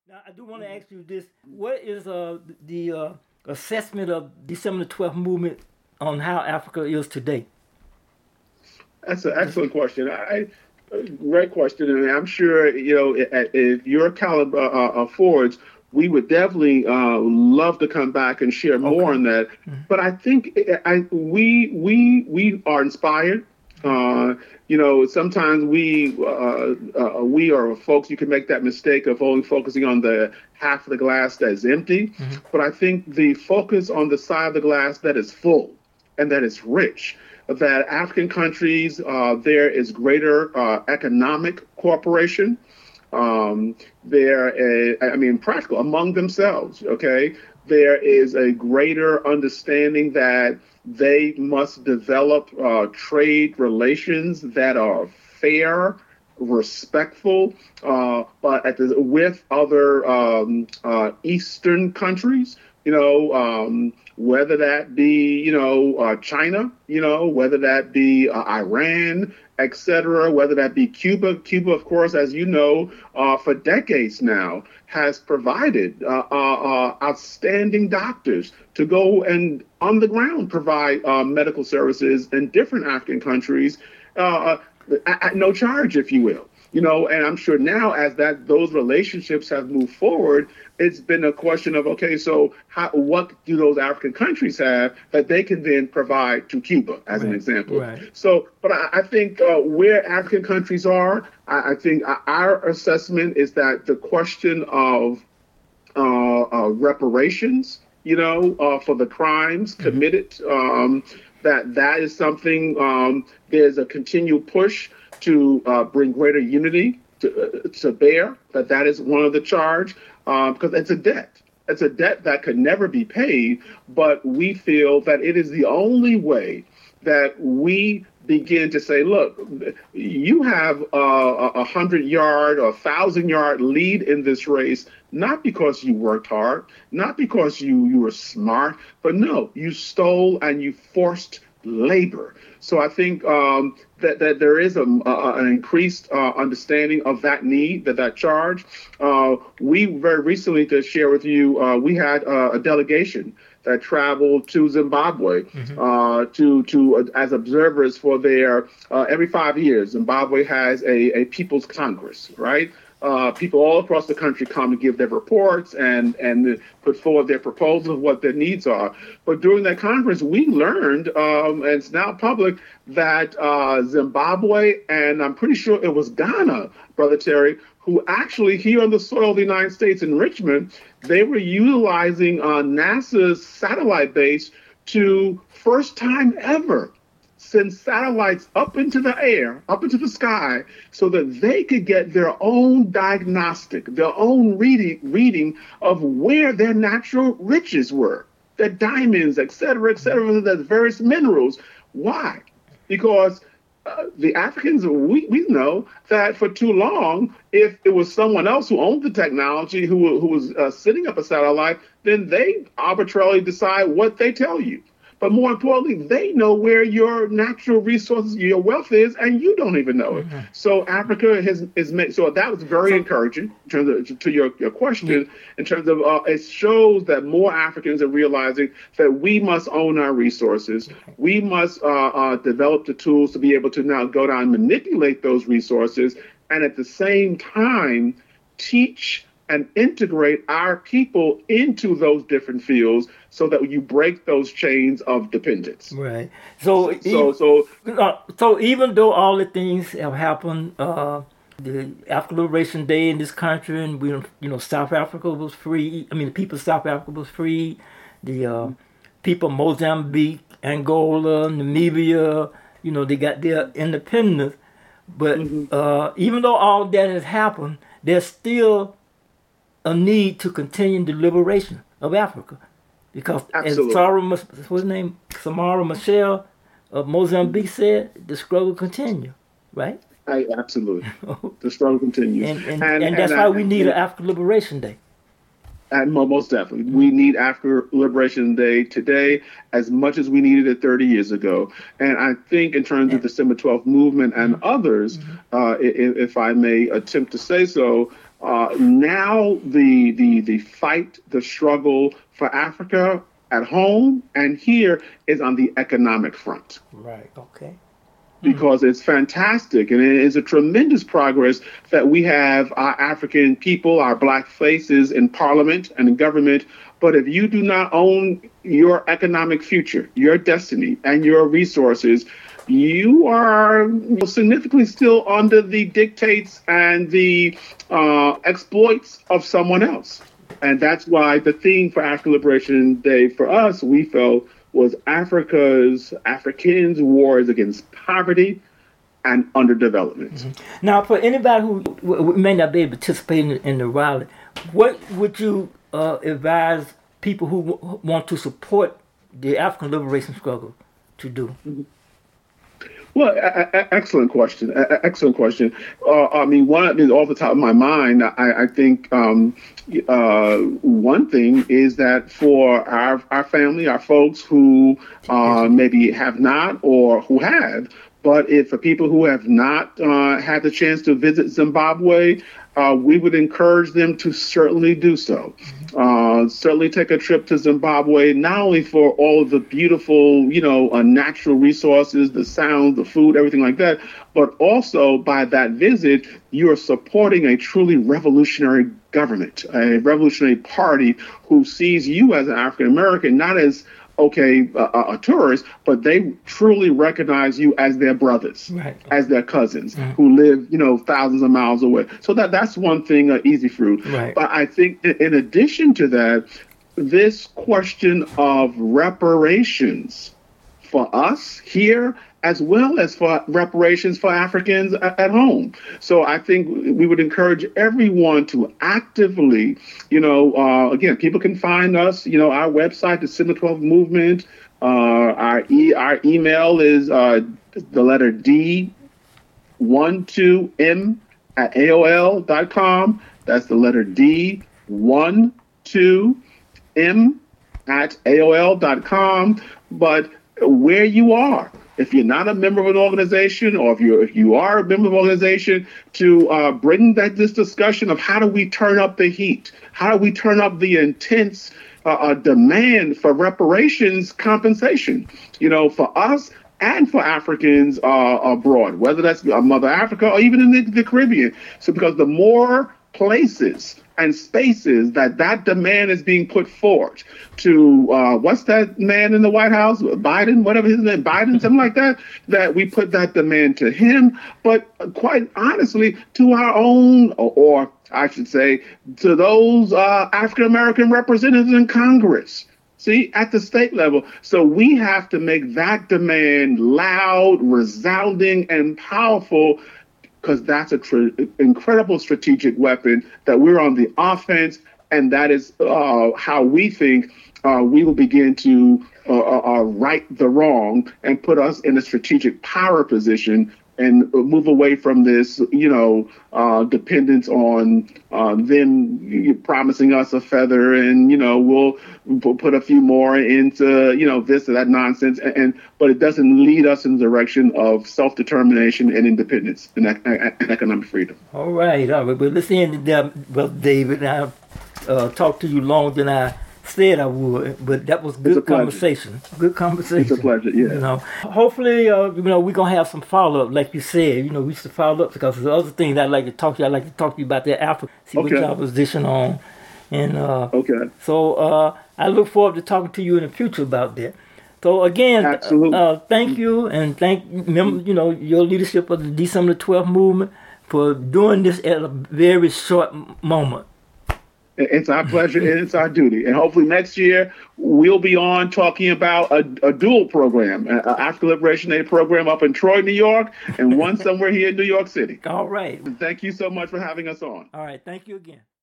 Now, I do want to ask you this: what is the assessment of December the 12th movement on how Africa is today? That's an excellent question. Great question, and I'm sure if your caliber affords, we would definitely love to come back and share more Okay. on that. But I think we are inspired. Uh, Sometimes we are folks. You can make that mistake of only focusing on the half of the glass that's empty. Hmm. But I think the focus on the side of the glass that is full and that is rich, that African countries, there is greater economic cooperation. I mean, practical among themselves, okay? There is a greater understanding that they must develop trade relations that are fair, respectful, with other Eastern countries, whether that be, China, whether that be Iran, etc., whether that be Cuba. Cuba, of course, as you know, for decades now, has provided outstanding doctors to go and on the ground provide medical services in different African countries uh, at no charge, if you will. And I'm sure now as that those relationships have moved forward, it's been a question of, okay, so what do those African countries have that they can then provide to Cuba, as an Right. example? Right. So, but I think where African countries are, I think our assessment is that the question of reparations, for the crimes Hmm. committed. That is something. There's a continual push to bring greater unity to bear. That is one of the charge because it's a debt. It's a debt that could never be paid, but we feel that it is the only way that we begin to say, look, you have a 100-yard or 1,000-yard lead in this race, not because you worked hard, not because you were smart, but no, you stole and you forced labor. So I think that there is an increased understanding of that need, that charge. We very recently, to share with you, we had a delegation that traveled to Zimbabwe Hmm. to as observers for their every 5 years. Zimbabwe has a People's Congress, right? People all across the country come to give their reports and put forward their proposals of what their needs are. But during that conference, we learned, and it's now public, that Zimbabwe and I'm pretty sure it was Ghana, Brother Terry, who actually here on the soil of the United States in Richmond, they were utilizing NASA's satellite base to first time ever send satellites up into the air, up into the sky, so that they could get their own diagnostic, their own reading of where their natural riches were, the diamonds, et cetera, the various minerals. Why? Because the Africans, we know that for too long, if it was someone else who owned the technology, who was setting up a satellite, then they arbitrarily decide what they tell you. But more importantly, they know where your natural resources, your wealth is, and you don't even know it. Hmm. So Africa is made. So that was very So, encouraging in terms of to your yeah. question. In terms of it shows that more Africans are realizing that we must own our resources. We must develop the tools to be able to now go down and manipulate those resources, and at the same time teach and integrate our people into those different fields so that you break those chains of dependence. Right. So, So, so so even though all the things have happened, the African Liberation Day in this country, and South Africa was free. I mean, the people of South Africa was free. The people of Mozambique, Angola, Namibia, they got their independence. But mhm, even though all that has happened, there's still a need to continue the liberation of Africa. Because as absolutely. what's his name? Samara Machel of Mozambique said, the struggle continue, right? Absolutely. The struggle continues. And that's why we need an African Liberation Day. And most definitely, we need Africa Liberation Day today as much as we needed it 30 years ago. And I think, in terms of the December 12th movement and others, if I may attempt to say so, Now the fight, the struggle for Africa at home and here is on the economic front. Right. Okay. Because it's fantastic and it is a tremendous progress that we have our African people, our black faces in parliament and in government. But if you do not own your economic future, your destiny, and your resources, you are significantly still under the dictates and the exploits of someone else. And that's why the theme for African Liberation Day for us, we felt, was Africans' wars against poverty and underdevelopment. Mm-hmm. Now, for anybody who may not be able to participate in the rally, what would you advise people who want to support the African liberation struggle to do? Mm-hmm. Well, excellent question. Excellent question. Off the top of my mind, I think one thing is that for our family, our folks who maybe have not or who have, but if for people who have not had the chance to visit Zimbabwe, we would encourage them to certainly do so. Certainly take a trip to Zimbabwe, not only for all of the beautiful, natural resources, the sound, the food, everything like that, but also by that visit, you are supporting a truly revolutionary government, a revolutionary party who sees you as an African American, not as a tourist, but they truly recognize you as their brothers, right, as their cousins who live, thousands of miles away. So that's one thing, easy fruit. Right. But I think in addition to that, this question of reparations for us here, as well as for reparations for Africans at home. So I think we would encourage everyone to actively, again, people can find us, our website, the December 12th Movement. Our email is the letter D12M@AOL.com. That's the letter D12M@AOL.com. But where you are, if you're not a member of an organization, or if you are a member of an organization, to bring this discussion of how do we turn up the heat? How do we turn up the intense demand for reparations compensation, for us and for Africans abroad, whether that's Mother Africa or even in the Caribbean. So because the more places and spaces that demand is being put forward to, what's that man in the White House, Biden, whatever his name, Biden, something like that, that we put that demand to him, but quite honestly, to our own, or I should say, to those African-American representatives in Congress. See, at the state level. So we have to make that demand loud, resounding, and powerful, because that's an incredible strategic weapon that we're on the offense, and that is how we think we will begin to right the wrong and put us in a strategic power position and move away from this, dependence on them promising us a feather, and we'll put a few more into this or that nonsense, but it doesn't lead us in the direction of self-determination and independence and economic freedom. All right. Well, let's end it, well, David. I talked to you longer than I said I would, but that was good conversation. Good conversation. It's a pleasure, yeah. Hopefully, we're going to have some follow-up, like you said. We used to follow up, because the other things I'd like to talk to you, I'd like to talk to you about that Africa, see what y'all position on. And so I look forward to talking to you in the future about that. So again, thank you, and thank your leadership of the December 12th movement for doing this at a very short moment. It's our pleasure and it's our duty. And hopefully next year we'll be on talking about a dual program, an African Liberation Day program up in Troy, New York, and one somewhere here in New York City. All right. Thank you so much for having us on. All right. Thank you again.